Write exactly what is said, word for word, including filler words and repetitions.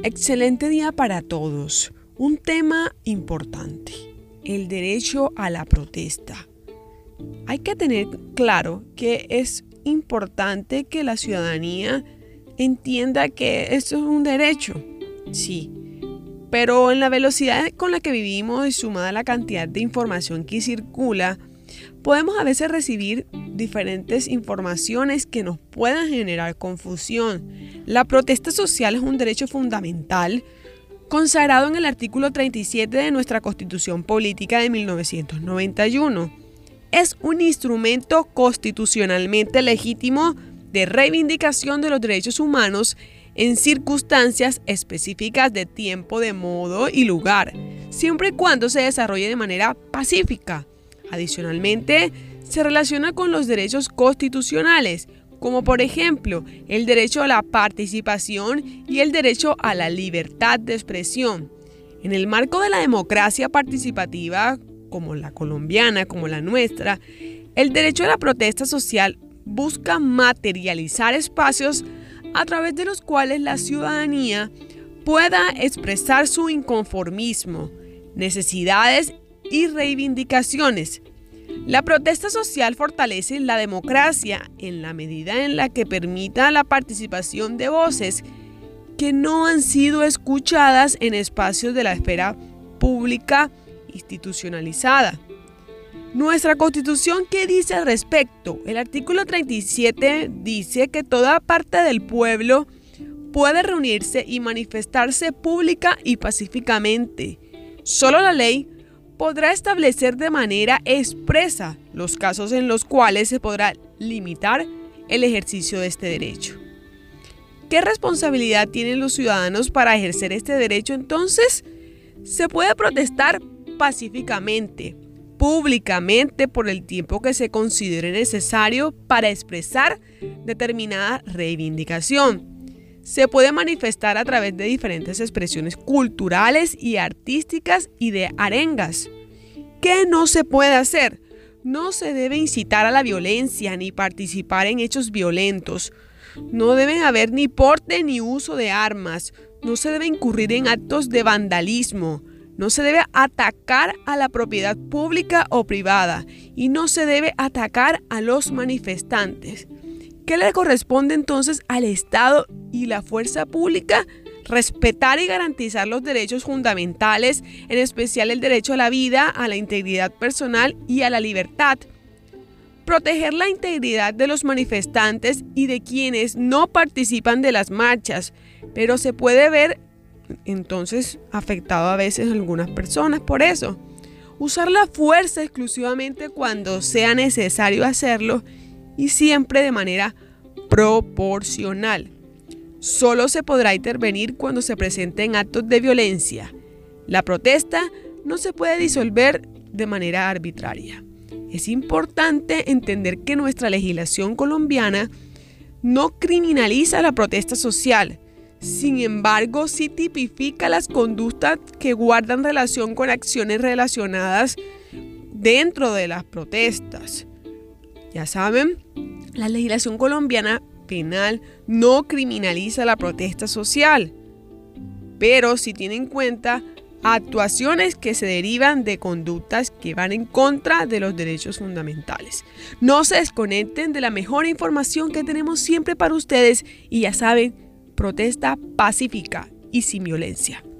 Excelente día para todos. Un tema importante, el derecho a la protesta. Hay que tener claro que es importante que la ciudadanía entienda que esto es un derecho, sí, pero en la velocidad con la que vivimos y sumada a la cantidad de información que circula, podemos a veces recibir diferentes informaciones que nos puedan generar confusión. La protesta social es un derecho fundamental consagrado en el artículo treinta y siete de nuestra Constitución Política de mil novecientos noventa y uno. Es un instrumento constitucionalmente legítimo de reivindicación de los derechos humanos en circunstancias específicas de tiempo, de modo y lugar, siempre y cuando se desarrolle de manera pacífica. Adicionalmente, se relaciona con los derechos constitucionales, como por ejemplo el derecho a la participación y el derecho a la libertad de expresión. En el marco de la democracia participativa, como la colombiana, como la nuestra, el derecho a la protesta social busca materializar espacios a través de los cuales la ciudadanía pueda expresar su inconformismo, necesidades y reivindicaciones. La protesta social fortalece la democracia en la medida en la que permita la participación de voces que no han sido escuchadas en espacios de la esfera pública institucionalizada. Nuestra Constitución, ¿qué dice al respecto? El artículo treinta y siete dice que toda parte del pueblo puede reunirse y manifestarse pública y pacíficamente. Solo la ley podrá establecer de manera expresa los casos en los cuales se podrá limitar el ejercicio de este derecho. ¿Qué responsabilidad tienen los ciudadanos para ejercer este derecho entonces? Se puede protestar pacíficamente, públicamente por el tiempo que se considere necesario para expresar determinada reivindicación. Se puede manifestar a través de diferentes expresiones culturales y artísticas y de arengas. ¿Qué no se puede hacer? No se debe incitar a la violencia ni participar en hechos violentos. No debe haber ni porte ni uso de armas. No se debe incurrir en actos de vandalismo. No se debe atacar a la propiedad pública o privada y no se debe atacar a los manifestantes. ¿Qué le corresponde entonces al Estado y la fuerza pública? Respetar y garantizar los derechos fundamentales, en especial el derecho a la vida, a la integridad personal y a la libertad. Proteger la integridad de los manifestantes y de quienes no participan de las marchas, pero se puede ver entonces afectado a veces a algunas personas por eso. Usar la fuerza exclusivamente cuando sea necesario hacerlo y siempre de manera proporcional. Solo se podrá intervenir cuando se presenten actos de violencia. La protesta no se puede disolver de manera arbitraria. Es importante entender que nuestra legislación colombiana no criminaliza la protesta social. Sin embargo, sí tipifica las conductas que guardan relación con acciones relacionadas dentro de las protestas. Ya saben, la legislación colombiana penal no criminaliza la protesta social, pero sí tiene en cuenta actuaciones que se derivan de conductas que van en contra de los derechos fundamentales. No se desconecten de la mejor información que tenemos siempre para ustedes y ya saben, protesta pacífica y sin violencia.